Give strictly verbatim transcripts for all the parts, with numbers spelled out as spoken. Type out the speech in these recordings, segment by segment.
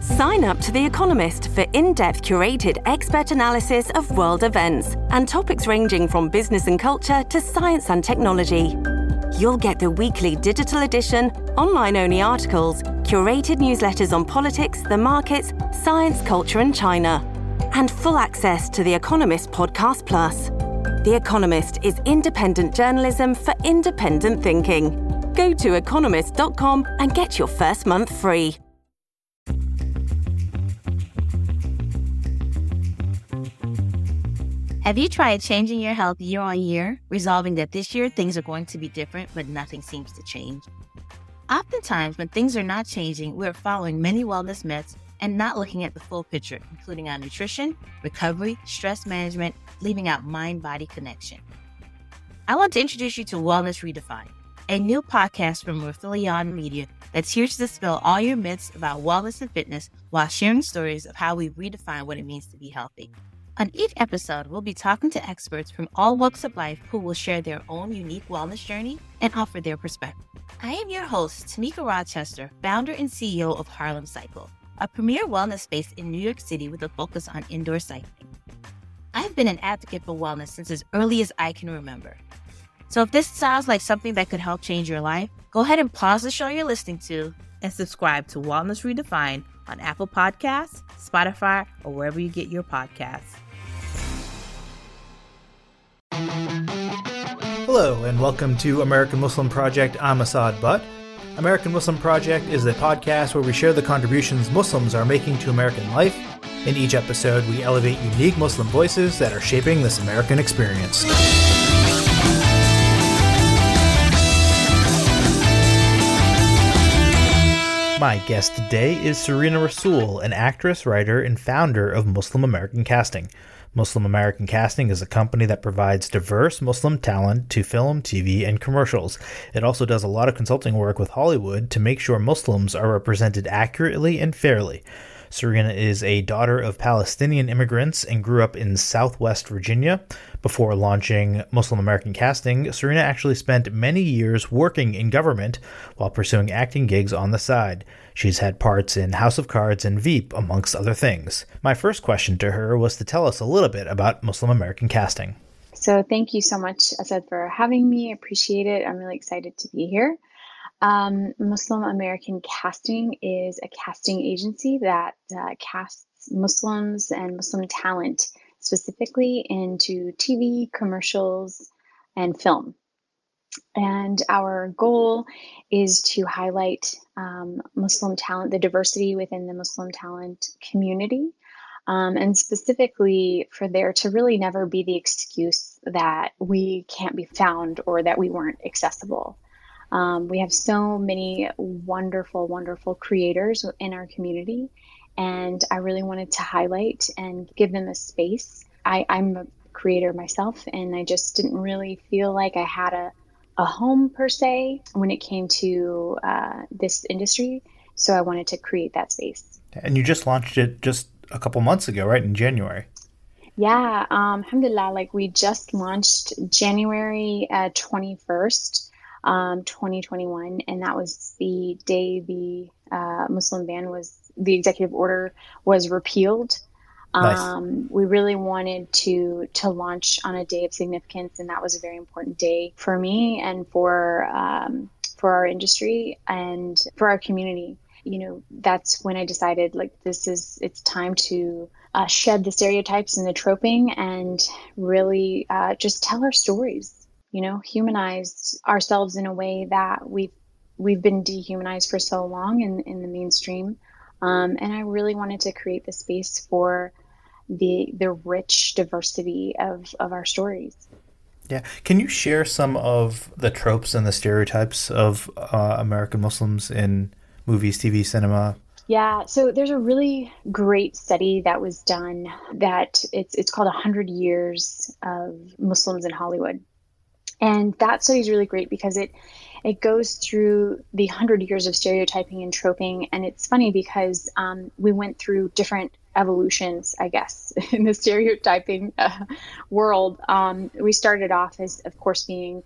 Sign up to The Economist for in-depth curated expert analysis of world events and topics ranging from business and culture to science and technology. You'll get the weekly digital edition, online-only articles, curated newsletters on politics, the markets, science, culture and China, and full access to The Economist Podcast Plus. The Economist is independent journalism for independent thinking. Go to economist dot com and get your first month free. Have you tried changing your health year on year, resolving that this year things are going to be different, but nothing seems to change? Oftentimes, when things are not changing, we're following many wellness myths and not looking at the full picture, including our nutrition, recovery, stress management, leaving out mind-body connection. I want to introduce you to Wellness Redefined, a new podcast from Rifelion Media that's here to dispel all your myths about wellness and fitness while sharing stories of how we redefine what it means to be healthy. On each episode, we'll be talking to experts from all walks of life who will share their own unique wellness journey and offer their perspective. I am your host, Tamika Rochester, founder and C E O of Harlem Cycle, a premier wellness space in New York City with a focus on indoor cycling. I've been an advocate for wellness since as early as I can remember. So if this sounds like something that could help change your life, go ahead and pause the show you're listening to and subscribe to Wellness Redefined on Apple Podcasts, Spotify, or wherever you get your podcasts. Hello, and welcome to American Muslim Project. I'm Asad Butt. American Muslim Project is the podcast where we share the contributions Muslims are making to American life. In each episode, we elevate unique Muslim voices that are shaping this American experience. My guest today is Serena Rasool, an actress, writer, and founder of Muslim American Casting. Muslim American Casting is a company that provides diverse Muslim talent to film, T V, and commercials. It also does a lot of consulting work with Hollywood to make sure Muslims are represented accurately and fairly. Serena is a daughter of Palestinian immigrants and grew up in Southwest Virginia. Before launching Muslim American Casting, Serena actually spent many years working in government while pursuing acting gigs on the side. She's had parts in House of Cards and Veep, amongst other things. My first question to her was to tell us a little bit about Muslim American Casting. So thank you so much, Asad, for having me. I appreciate it. I'm really excited to be here. Um, Muslim American Casting is a casting agency that uh, casts Muslims and Muslim talent specifically into T V, commercials, and film. And our goal is to highlight um, Muslim talent, the diversity within the Muslim talent community, um, and specifically for there to really never be the excuse that we can't be found or that we weren't accessible. Um, we have so many wonderful, wonderful creators in our community, and I really wanted to highlight and give them a space. I, I'm a creator myself, and I just didn't really feel like I had a, a home per se when it came to uh, this industry, so I wanted to create that space. And you just launched it just a couple months ago, right, in January? Yeah, um, alhamdulillah, like we just launched January uh, twenty-first. Um, twenty twenty-one, and that was the day the uh, Muslim ban was, the executive order was repealed. Nice. Um, we really wanted to to launch on a day of significance, and that was a very important day for me and for um, for our industry and for our community. You know, that's when I decided, like, this is it's time to uh, shed the stereotypes and the troping and really uh, just tell our stories. You know, humanize ourselves in a way that we've we've been dehumanized for so long in, in the mainstream. Um, and I really wanted to create the space for the the rich diversity of, of our stories. Yeah. Can you share some of the tropes and the stereotypes of uh, American Muslims in movies, T V, cinema? Yeah, so there's a really great study that was done that it's it's called one hundred years of Muslims in Hollywood. And that study is really great because it it goes through the hundred years of stereotyping and troping. And it's funny because um, we went through different evolutions, I guess, in the stereotyping uh, world. Um, we started off as, of course, being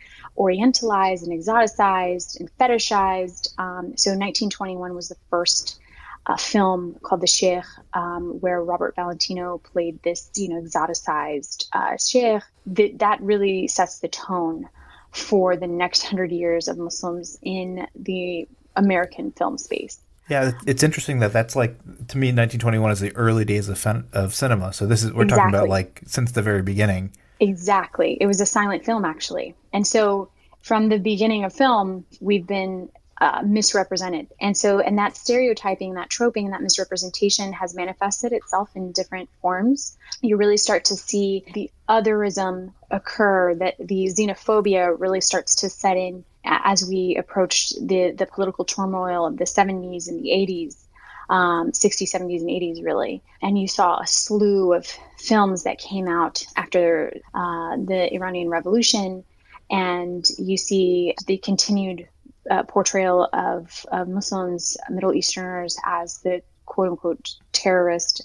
orientalized and exoticized and fetishized. Um, so nineteen twenty-one was the first a film called The Sheikh, um, where Robert Valentino played this, you know, exoticized uh, sheikh. That that really sets the tone for the next hundred years of Muslims in the American film space. Yeah, it's interesting that that's like, to me, nineteen twenty-one is the early days of fen- of cinema. So this is we're Exactly. talking about like since the very beginning. Exactly. It was a silent film, actually. And so from the beginning of film, we've been uh, misrepresented. And so, and that stereotyping, that troping, and that misrepresentation has manifested itself in different forms. You really start to see the otherism occur, that the xenophobia really starts to set in as we approach the, the political turmoil of the seventies and the eighties. Um, sixties, seventies, and eighties, really. And you saw a slew of films that came out after uh, the Iranian Revolution, and you see the continued uh, portrayal of, of Muslims, Middle Easterners as the quote-unquote terrorist.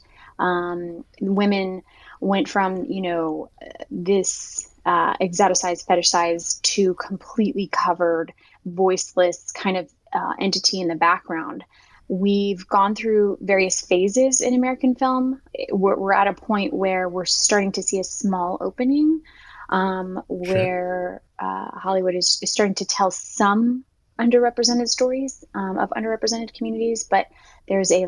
Um, women went from, you know, this uh, exoticized, fetishized to completely covered, voiceless kind of uh, entity in the background. We've gone through various phases in American film. We're, we're at a point where we're starting to see a small opening um, where uh, Hollywood is, is starting to tell some underrepresented stories um, of underrepresented communities, but there's a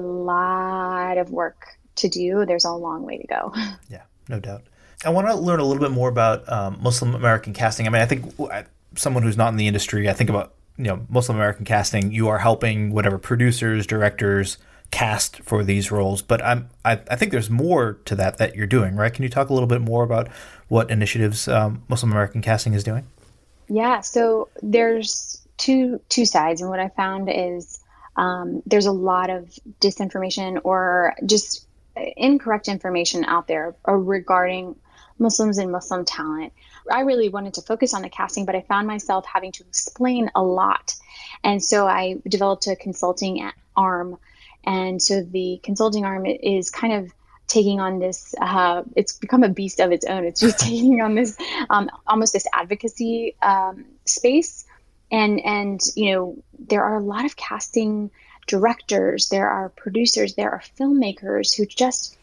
lot of work to do. There's a long way to go. Yeah, no doubt. I want to learn a little bit more about um, Muslim American casting. I mean, I think someone who's not in the industry, I think about, you know, Muslim American casting, you are helping whatever producers, directors cast for these roles. But I'm, I, I think there's more to that that you're doing, right? Can you talk a little bit more about what initiatives um, Muslim American casting is doing? Yeah, so there's two two sides. And what I found is um, there's a lot of disinformation or just incorrect information out there regarding Muslims and Muslim talent. I really wanted to focus on the casting, but I found myself having to explain a lot. And so I developed a consulting arm. And so the consulting arm is kind of taking on this, uh, it's become a beast of its own. It's just taking on this, um, almost this advocacy um, space. And, and, you know, there are a lot of casting directors, there are producers, there are filmmakers who just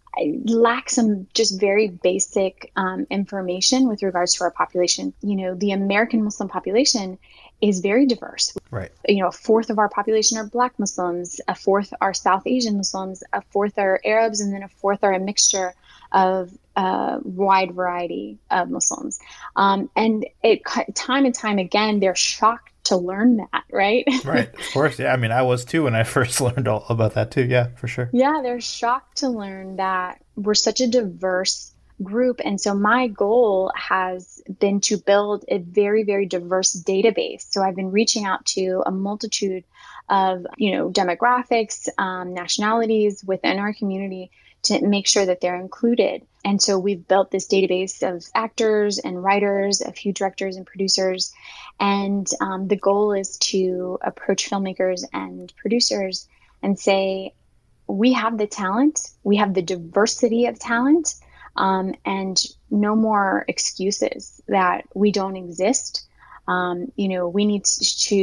lack some just very basic um, information with regards to our population. You know, the American Muslim population is very diverse. Right. You know, a fourth of our population are Black Muslims, a fourth are South Asian Muslims, a fourth are Arabs, and then a fourth are a mixture of a wide variety of Muslims. Um, and it time and time again, they're shocked to learn that, right? Right. Of course. Yeah. I mean, I was too when I first learned all about that too. Yeah, for sure. Yeah, they're shocked to learn that we're such a diverse group. And so my goal has been to build a very, very diverse database. So I've been reaching out to a multitude of, you know, demographics, um, nationalities within our community to make sure that they're included. And so we've built this database of actors and writers, a few directors and producers. And um, the goal is to approach filmmakers and producers and say, we have the talent, we have the diversity of talent, um, and no more excuses that we don't exist. Um, you know, we need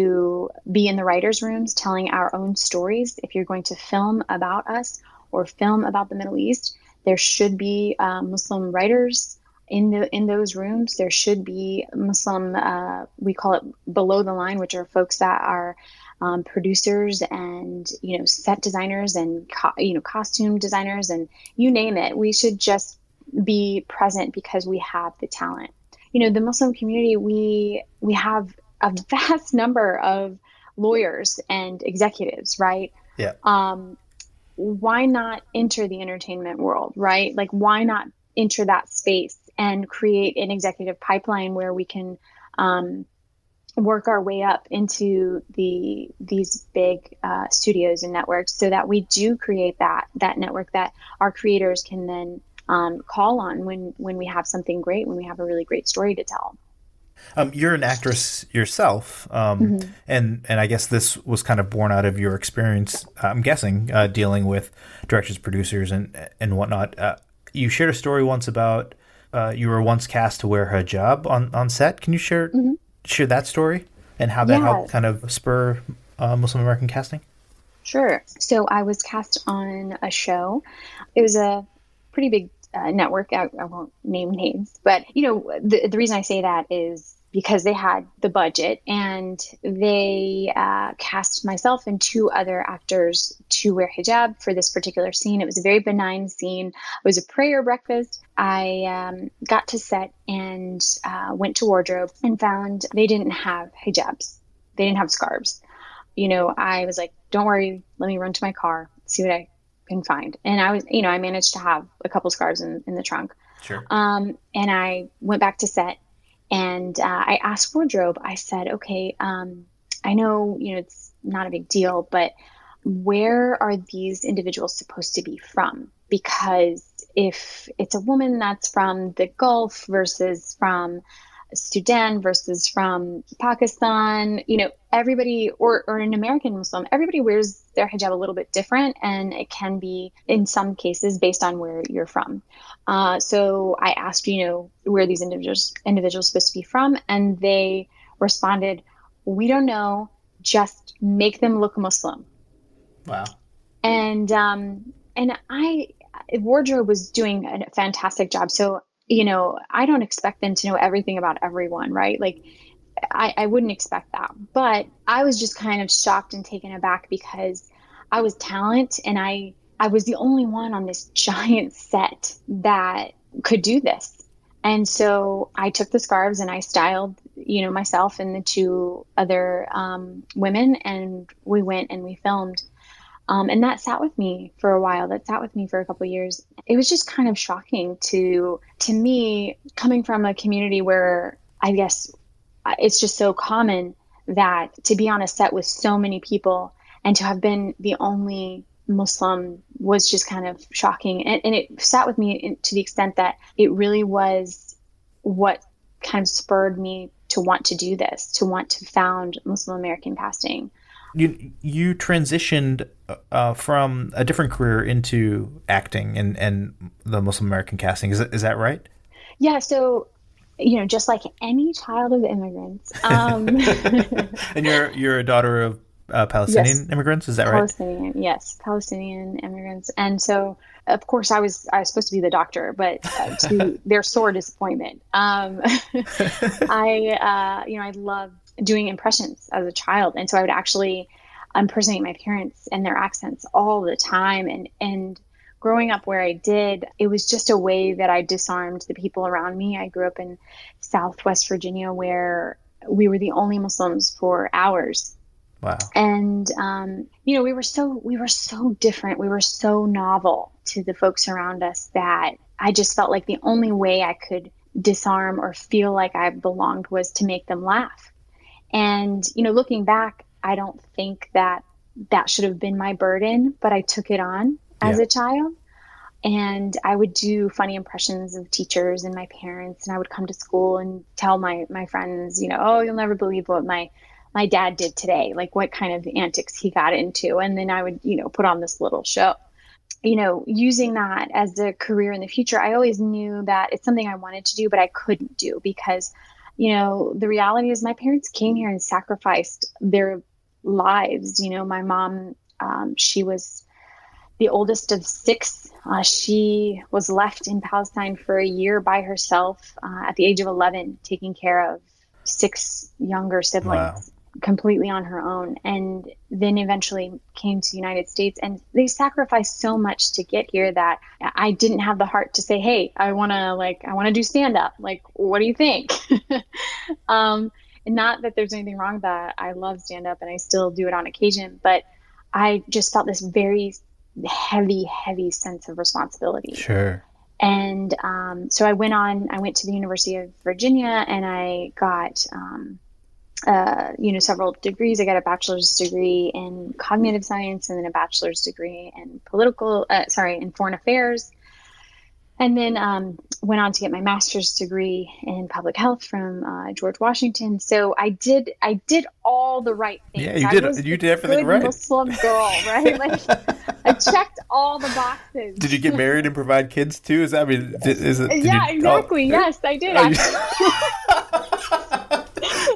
to be in the writers' rooms telling our own stories. If you're going to film about us or film about the Middle East, there should be uh, Muslim writers in the in those rooms. There should be Muslim, uh, we call it below the line, which are folks that are um, producers and, you know, set designers and, co- you know, costume designers and you name it. We should just be present because we have the talent. You know, the Muslim community, we we have a vast number of lawyers and executives, right? Yeah. Um, why not enter the entertainment world, right? Like, why not enter that space and create an executive pipeline where we can um, work our way up into the these big uh, studios and networks, so that we do create that that network that our creators can then um, call on when when we have something great, when we have a really great story to tell. Um, you're an actress yourself, um, mm-hmm. and and I guess this was kind of born out of your experience, I'm guessing, uh, dealing with directors, producers, and and whatnot. Uh, you shared a story once about uh, you were once cast to wear hijab on, on set. Can you share mm-hmm. share that story and how that yeah. helped kind of spur uh, Muslim American casting? Sure. So I was cast on a show. It was a pretty big uh, network. I, I won't name names, but you know, the, the reason I say that is because they had the budget, and they uh, cast myself and two other actors to wear hijab for this particular scene. It was a very benign scene. It was a prayer breakfast. I um, got to set and uh, went to wardrobe and found they didn't have hijabs. They didn't have scarves. You know, I was like, don't worry, let me run to my car, see what I can find. And I was, you know, I managed to have a couple scarves in, in the trunk. Sure. Um, and I went back to set. And uh, I asked wardrobe, I said, okay, um, I know, you know, it's not a big deal, but where are these individuals supposed to be from? Because if it's a woman that's from the Gulf versus from Sudan versus from Pakistan, you know, everybody, or, or an American Muslim, everybody wears their hijab a little bit different. And it can be, in some cases, based on where you're from. Uh, so I asked, you know, where these individuals individuals supposed to be from. And they responded, we don't know, just make them look Muslim. Wow. And, um, and I, wardrobe was doing a fantastic job. So, you know, I don't expect them to know everything about everyone, right? Like, I, I wouldn't expect that. But I was just kind of shocked and taken aback because I was talent, and I, I was the only one on this giant set that could do this. And so I took the scarves and I styled, you know, myself and the two other um, women, and we went and we filmed. Um, and that sat with me for a while. That sat with me for a couple of years. It was just kind of shocking to to me, coming from a community where I guess it's just so common that to be on a set with so many people and to have been the only Muslim was just kind of shocking. And, and it sat with me in, to the extent that it really was what kind of spurred me to want to do this, to want to found Muslim American Casting. You you transitioned uh, from a different career into acting and, and the Muslim American Casting. Is that, is that right? Yeah. So, you know, just like any child of immigrants. Um, and you're you're a daughter of uh, Palestinian yes. immigrants. Is that right? Palestinian, yes, Palestinian immigrants. And so, of course, I was I was supposed to be the doctor, but uh, to their sore disappointment, um, I uh, you know I loved doing impressions as a child. And so I would actually impersonate my parents and their accents all the time. And, and growing up where I did, it was just a way that I disarmed the people around me. I grew up in Southwest Virginia, where we were the only Muslims for hours. Wow. And, um, you know, we were so, we were so different. We were so novel to the folks around us that I just felt like the only way I could disarm or feel like I belonged was to make them laugh. And, you know, looking back, I don't think that that should have been my burden, but I took it on as yeah. a child. And I would do funny impressions of teachers and my parents. And I would come to school and tell my, my friends, you know, oh, you'll never believe what my, my dad did today, like what kind of antics he got into. And then I would, you know, put on this little show. You know, using that as a career in the future, I always knew that it's something I wanted to do, but I couldn't do because you know, the reality is my parents came here and sacrificed their lives. You know, my mom, um, she was the oldest of six. Uh, she was left in Palestine for a year by herself uh, at the age of eleven, taking care of six younger siblings. Wow. Completely on her own, and then eventually came to the United States. And they sacrificed so much to get here that I didn't have the heart to say, hey, I want to like, I want to do stand up. Like, what do you think? um, and not that there's anything wrong with that. I love stand up and I still do it on occasion, but I just felt this very heavy, heavy sense of responsibility. Sure. And um, so I went on, I went to the University of Virginia and I got, um, uh, you know, several degrees. I got a bachelor's degree in cognitive science and then a bachelor's degree in political, uh, sorry, in foreign affairs. And then um, went on to get my master's degree in public health from uh, George Washington. So I did, I did all the right things. Yeah, you I did. was You did everything good right. Muslim girl, right? Like I checked all the boxes. Did you get married and provide kids too? Is that, I mean, did, is it? Did Yeah, you, exactly. Oh, yes, I did. Oh, actually.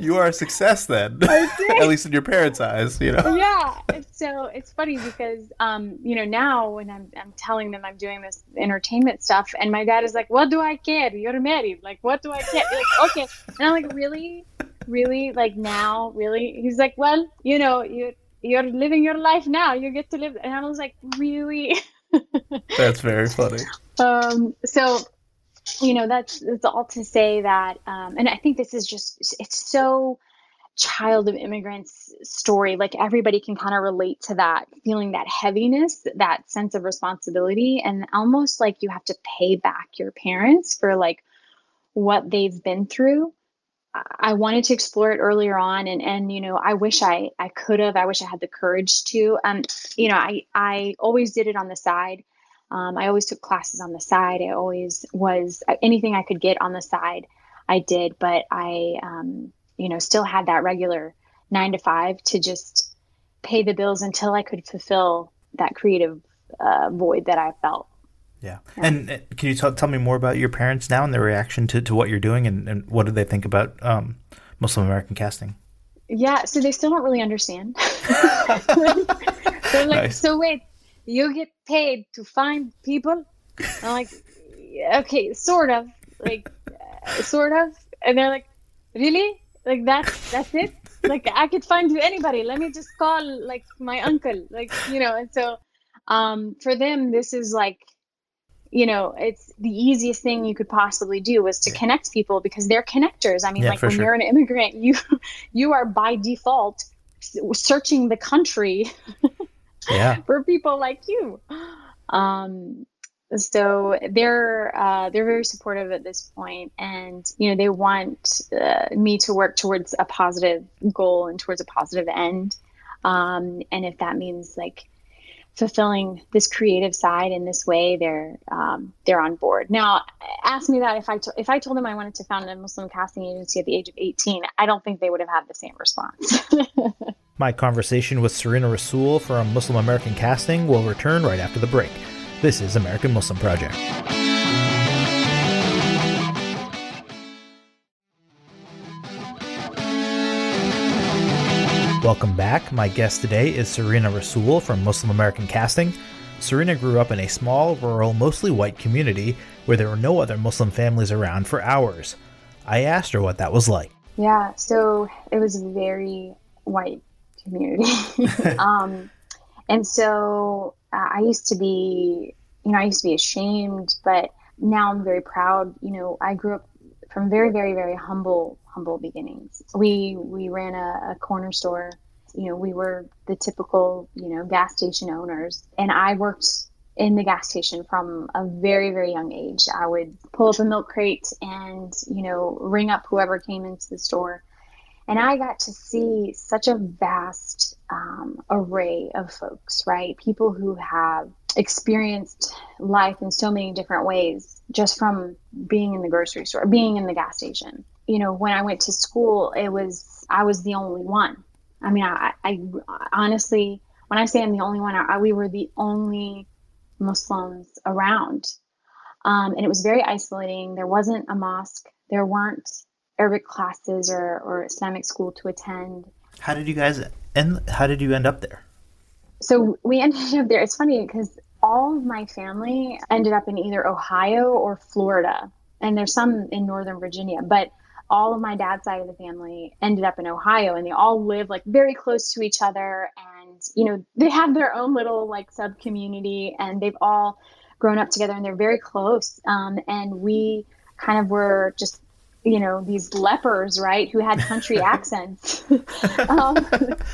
You are a success then, at least in your parents' eyes, you know? Yeah. So it's funny because, um, you know, now when I'm, I'm telling them I'm doing this entertainment stuff and my dad is like, what do I care? You're married. Like, what do I care? Like, okay. And I'm like, really, really, like now, really? He's like, well, you know, you you're living your life now. You get to live. And I was like, really? That's very funny. Um, so, you know, that's, that's all to say that, um, and I think this is just, it's so child of immigrants story. Like everybody can kind of relate to that, feeling that heaviness, that sense of responsibility, and almost like you have to pay back your parents for like what they've been through. I wanted to explore it earlier on. And, and, you know, I wish I, I could have, I wish I had the courage to, um, you know, I, I always did it on the side. Um, I always took classes on the side. I always was anything I could get on the side, I did, but I, um, you know, still had that regular nine to five to just pay the bills until I could fulfill that creative uh, void that I felt. Yeah. yeah. And uh, can you t- tell me more about your parents now and their reaction to, to what you're doing, and, and what do they think about um, Muslim American casting? Yeah. So they still don't really understand. They're like, nice. So wait, you get paid to find people? I'm like, okay, sort of, like, uh, sort of. And they're like, really? Like, that's, that's it? Like, I could find you anybody. Let me just call, like, my uncle. Like, you know, and so um, for them, this is like, you know, it's the easiest thing you could possibly do was to yeah. connect people because they're connectors. I mean, yeah, like when sure. you're an immigrant, you you are by default searching the country yeah. for people like you. Um, so they're uh, they're very supportive at this point, and you know they want uh, me to work towards a positive goal and towards a positive end. Um, and if that means like fulfilling this creative side in this way, they're um, they're on board. Now, ask me that if I to- if I told them I wanted to found a Muslim casting agency at the age of eighteen, I don't think they would have had the same response. My conversation with Serena Rasool from Muslim American Casting will return right after the break. This is American Muslim Project. Welcome back. My guest today is Serena Rasool from Muslim American Casting. Serena grew up in a small, rural, mostly white community where there were no other Muslim families around for hours. I asked her what that was like. Yeah, so it was a very white community. um, and so uh, I used to be, you know, I used to be ashamed, but now I'm very proud. You know, I grew up from very, very, very humble humble beginnings. We we ran a, a corner store. You know, we were the typical, you know, gas station owners. And I worked in the gas station from a very, very young age. I would pull up a milk crate and, you know, ring up whoever came into the store. And I got to see such a vast um, array of folks, right? People who have experienced life in so many different ways just from being in the grocery store, being in the gas station. You know, when I went to school, it was, I was the only one. I mean, I, I honestly, when I say I'm the only one, I, we were the only Muslims around. Um, and it was very isolating. There wasn't a mosque. There weren't Arabic classes or, or Islamic school to attend. How did you guys end, how did you end up there? So we ended up there. It's funny because all of my family ended up in either Ohio or Florida. And there's some in Northern Virginia, but all of my dad's side of the family ended up in Ohio, and they all live like very close to each other. And, you know, they have their own little like sub community, and they've all grown up together and they're very close. Um, and we kind of were just, you know, these lepers, right, who had country accents. um,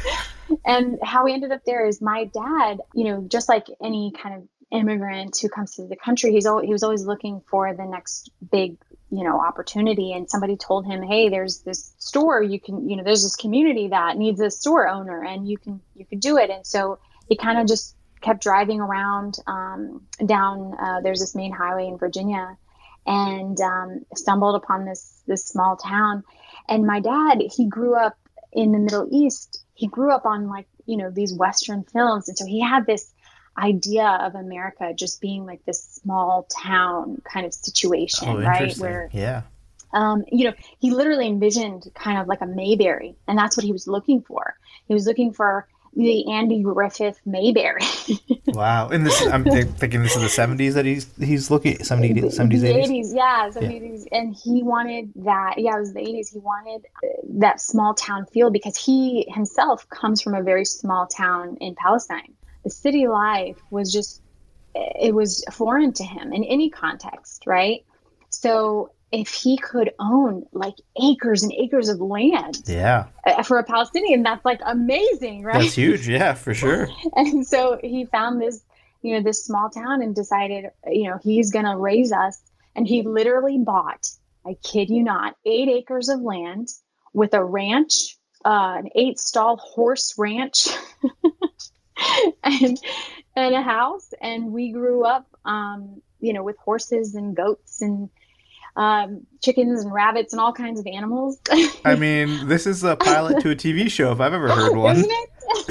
and how we ended up there is my dad, you know, just like any kind of immigrant who comes to the country, he's always, he was always looking for the next big, you know, opportunity. And somebody told him, hey, there's this store you can, you know, there's this community that needs a store owner and you can, you could do it. And so he kind of just kept driving around um, down, uh, there's this main highway in Virginia, and um, stumbled upon this, this small town. And my dad, he grew up in the Middle East. He grew up on like, you know, these Western films. And so he had this idea of America just being like this small town kind of situation, oh, right? Where, yeah, Um, you know, he literally envisioned kind of like a Mayberry, and that's what he was looking for. He was looking for the Andy Griffith Mayberry. Wow. And this, I'm th- thinking this is the seventies that he's he's looking, seventies, seventies, the eighties? eighties, yeah, seventies. Yeah. And he wanted that, yeah, it was the eighties. He wanted that small town feel because he himself comes from a very small town in Palestine. The city life was just, it was foreign to him in any context, right? So if he could own like acres and acres of land, yeah, for a Palestinian, that's like amazing, right? That's huge, yeah, for sure. And so he found this, you know, this small town and decided, you know, he's going to raise us. And he literally bought, I kid you not, eight acres of land with a ranch, uh, an eight stall horse ranch, and and a house. And we grew up, um, you know, with horses and goats and Um, chickens and rabbits and all kinds of animals. I mean, this is a pilot to a T V show if I've ever heard one. Isn't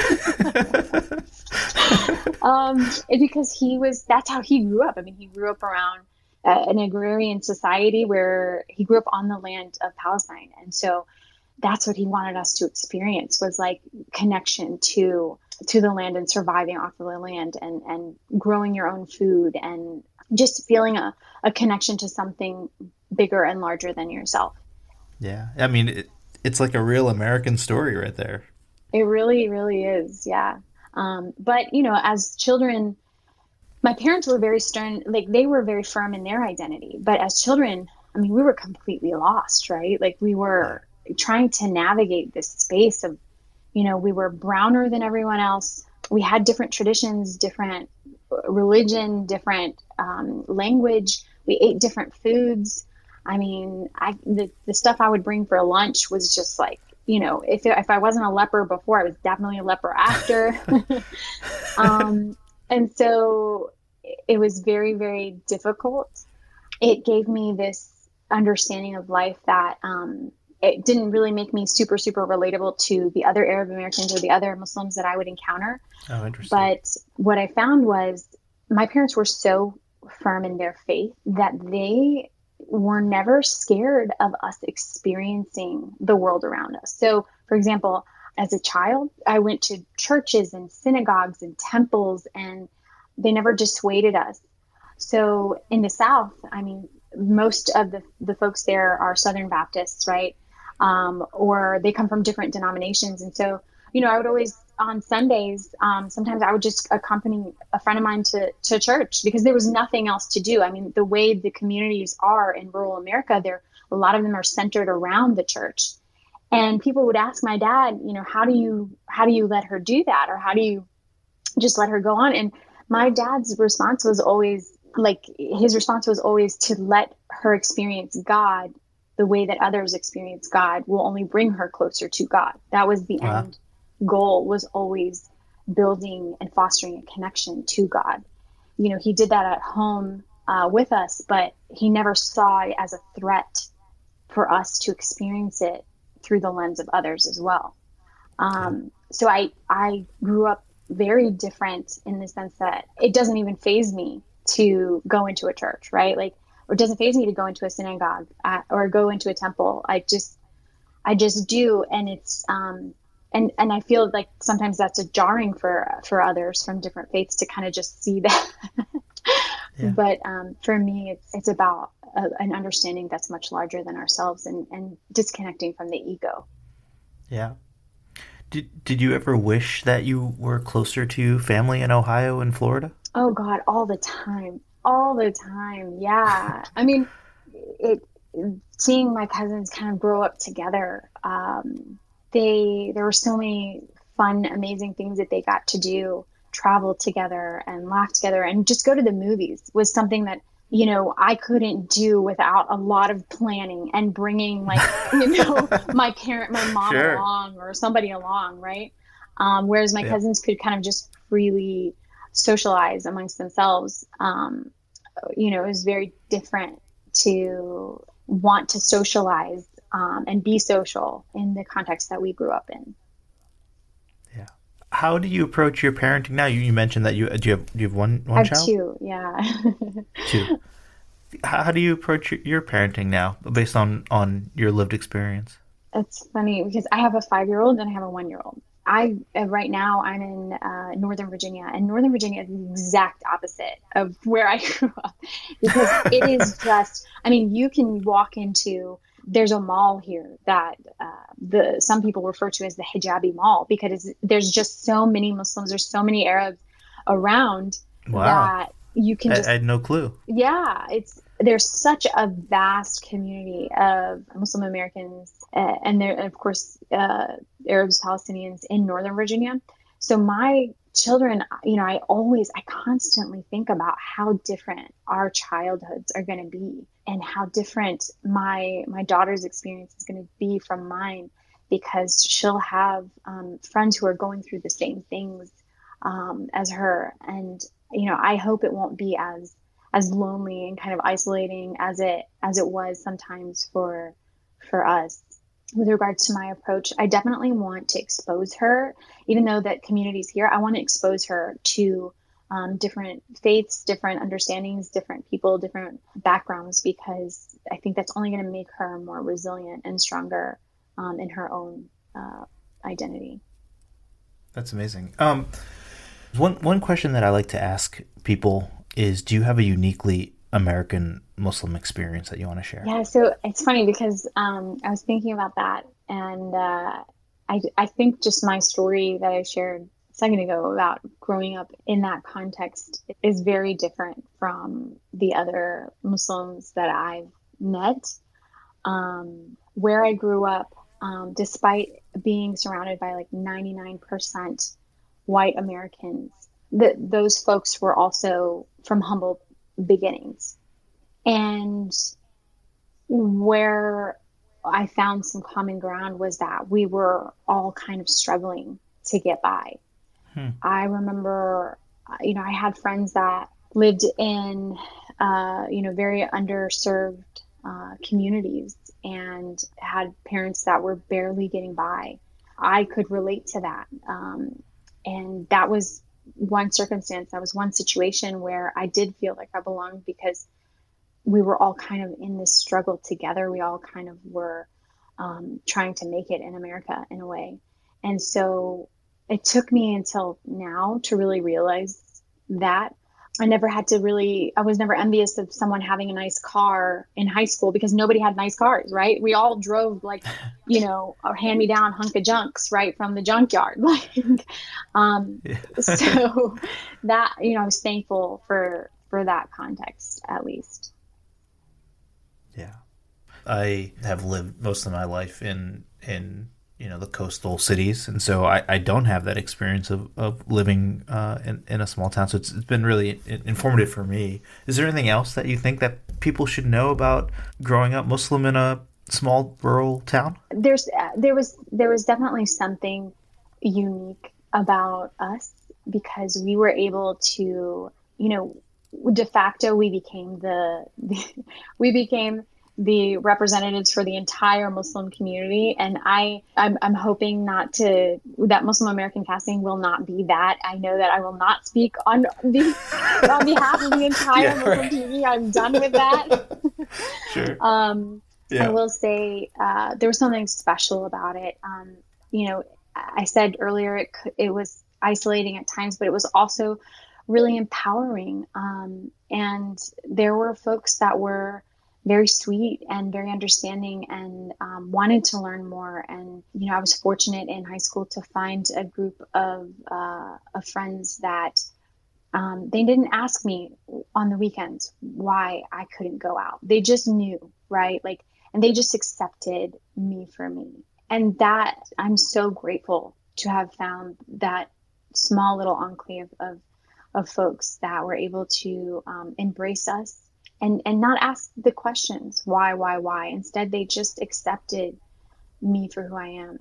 it? um, it, because he was, that's how he grew up. I mean, he grew up around uh, an agrarian society where he grew up on the land of Palestine. And so that's what he wanted us to experience, was like connection to, to the land and surviving off of the land and, and growing your own food and just feeling a, a connection to something bigger and larger than yourself. Yeah. I mean, it, it's like a real American story right there. It really, really is. Yeah. Um, but, you know, as children, my parents were very stern, like they were very firm in their identity. But as children, I mean, we were completely lost, right? Like we were trying to navigate this space of, you know, we were browner than everyone else. We had different traditions, different religion, different um, language. We ate different foods. I mean, I the, the stuff I would bring for lunch was just like, you know, if if I wasn't a leper before, I was definitely a leper after. um, and so it was very, very difficult. It gave me this understanding of life that um, it didn't really make me super, super relatable to the other Arab Americans or the other Muslims that I would encounter. Oh, interesting. But what I found was my parents were so firm in their faith that they were never scared of us experiencing the world around us. So, for example, as a child, I went to churches and synagogues and temples, and they never dissuaded us. So in the South, I mean, most of the, the folks there are Southern Baptists, right? Um, or they come from different denominations. And so, you know, I would always, on Sundays, um, sometimes I would just accompany a friend of mine to, to church because there was nothing else to do. I mean, the way the communities are in rural America, there, a lot of them are centered around the church. And people would ask my dad, you know, how do you, how do you let her do that? Or how do you just let her go on? And my dad's response was always like, his response was always to let her experience God the way that others experience God will only bring her closer to God. That was the Wow. end goal, was always building and fostering a connection to God. You know, he did that at home uh, with us, but he never saw it as a threat for us to experience it through the lens of others as well. Um, so I, I grew up very different in the sense that it doesn't even faze me to go into a church, right? Like, or it doesn't faze me to go into a synagogue uh, or go into a temple. I just, I just do. And it's, um, and, and I feel like sometimes that's a jarring for, for others from different faiths to kind of just see that. Yeah. But, um, for me, it's, it's about a, an understanding that's much larger than ourselves and, and disconnecting from the ego. Yeah. Did, did you ever wish that you were closer to family in Ohio and Florida? Oh God, all the time, all the time. Yeah. I mean, it, seeing my cousins kind of grow up together, um, they, there were so many fun, amazing things that they got to do, travel together and laugh together and just go to the movies was something that, you know, I couldn't do without a lot of planning and bringing like, you know, my parent, my mom Sure. along or somebody along. Right. Um, whereas my Yeah. cousins could kind of just freely socialize amongst themselves. Um, you know, it was very different to want to socialize um, and be social in the context that we grew up in. Yeah. How do you approach your parenting now? You, you mentioned that you do you have do you have one one I have child? two, yeah. Two. How, how do you approach your, your parenting now, based on on your lived experience? It's funny because I have a five-year-old and I have a one-year-old. I uh, right now I'm in uh, Northern Virginia, and Northern Virginia is the exact opposite of where I grew up because it is just. I mean, you can walk into. There's a mall here that uh, the some people refer to as the hijabi mall because it's, there's just so many Muslims, there's so many Arabs around Wow. that you can just. I, I had no clue. Yeah, it's there's such a vast community of Muslim Americans, uh, and there, of course, uh, Arabs, Palestinians in Northern Virginia. So my children, you know, I always, I constantly think about how different our childhoods are going to be, and how different my my daughter's experience is going to be from mine, because she'll have um, friends who are going through the same things um, as her, and you know, I hope it won't be as as lonely and kind of isolating as it as it was sometimes for for us. With regards to my approach, I definitely want to expose her, even though that community's here, I want to expose her to um, different faiths, different understandings, different people, different backgrounds, because I think that's only going to make her more resilient and stronger um, in her own uh, identity. That's amazing. Um, one one question that I like to ask people is, do you have a uniquely American Muslim experience that you want to share? Yeah, so it's funny because um, I was thinking about that, and uh, I, I think just my story that I shared a second ago about growing up in that context is very different from the other Muslims that I've met. Um, where I grew up, um, despite being surrounded by like ninety-nine percent white Americans, that those folks were also from humble beginnings. And where I found some common ground was that we were all kind of struggling to get by. Hmm. I remember, you know, I had friends that lived in, uh, you know, very underserved uh, communities and had parents that were barely getting by. I could relate to that. Um, and that was one circumstance, that was one situation where I did feel like I belonged, because we were all kind of in this struggle together. We all kind of were um, trying to make it in America in a way. And so it took me until now to really realize that. I never had to really, I was never envious of someone having a nice car in high school, because nobody had nice cars, right? We all drove like, you know, a hand-me-down hunk of junks, right, from the junkyard. Like, um, yeah. So that, you know, I was thankful for, for that context, at least. Yeah. I have lived most of my life in, in, you know, the coastal cities. And so I, I don't have that experience of, of living uh, in, in a small town. So it's, it's been really informative for me. Is there anything else that you think that people should know about growing up Muslim in a small rural town? There's, uh, there was, there was definitely something unique about us, because we were able to, you know, de facto, we became the, the we became the representatives for the entire Muslim community. And I, I'm, I'm hoping not to, that Muslim American Casting will not be that. I know that I will not speak on the, on behalf of the entire yeah, Muslim right. community. I'm done with that. Sure. um, yeah. I will say uh, there was something special about it. Um, you know, I said earlier, it, it was isolating at times, but it was also really empowering. Um, and there were folks that were very sweet and very understanding, and um, wanted to learn more. And, you know, I was fortunate in high school to find a group of, uh, of friends that um, they didn't ask me on the weekends why I couldn't go out. They just knew, right? Like, and they just accepted me for me. And that, I'm so grateful to have found that small little enclave of, of folks that were able to um, embrace us. And and not ask the questions, why, why, why. Instead, they just accepted me for who I am.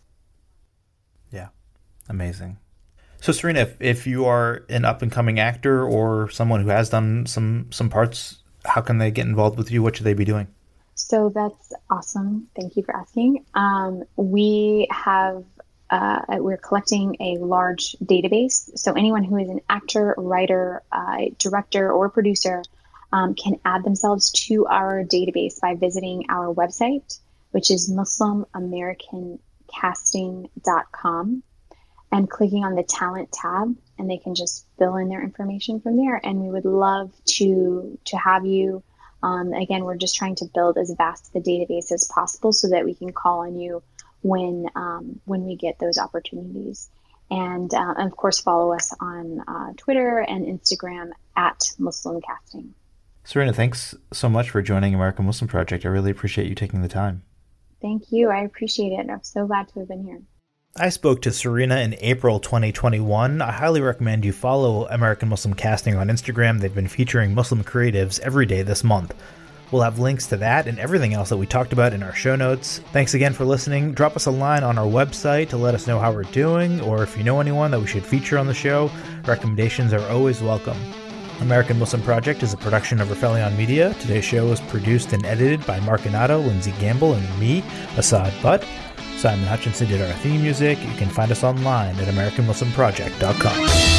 Yeah, amazing. So, Serena, if, if you are an up-and-coming actor or someone who has done some, some parts, how can they get involved with you? What should they be doing? So that's awesome. Thank you for asking. Um, we have, uh, we're collecting a large database. So anyone who is an actor, writer, uh, director, or producer, um, can add themselves to our database by visiting our website, which is muslim american casting dot com, and clicking on the talent tab, and they can just fill in their information from there. And we would love to to have you. Um, again, we're just trying to build as vast a database as possible so that we can call on you when um, when we get those opportunities. And, uh, and of course, follow us on uh, Twitter and Instagram at Muslim Casting. Serena, thanks so much for joining American Muslim Project. I really appreciate you taking the time. Thank you. I appreciate it. I'm so glad to have been here. I spoke to Serena in April twenty twenty-one. I highly recommend you follow American Muslim Casting on Instagram. They've been featuring Muslim creatives every day this month. We'll have links to that and everything else that we talked about in our show notes. Thanks again for listening. Drop us a line on our website to let us know how we're doing, or if you know anyone that we should feature on the show. Recommendations are always welcome. American Muslim Project is a production of Rifelion Media. Today's show was produced and edited by Mark Inato, Lindsay Gamble, and me, Asad Butt. Simon Hutchinson did our theme music. You can find us online at american muslim project dot com.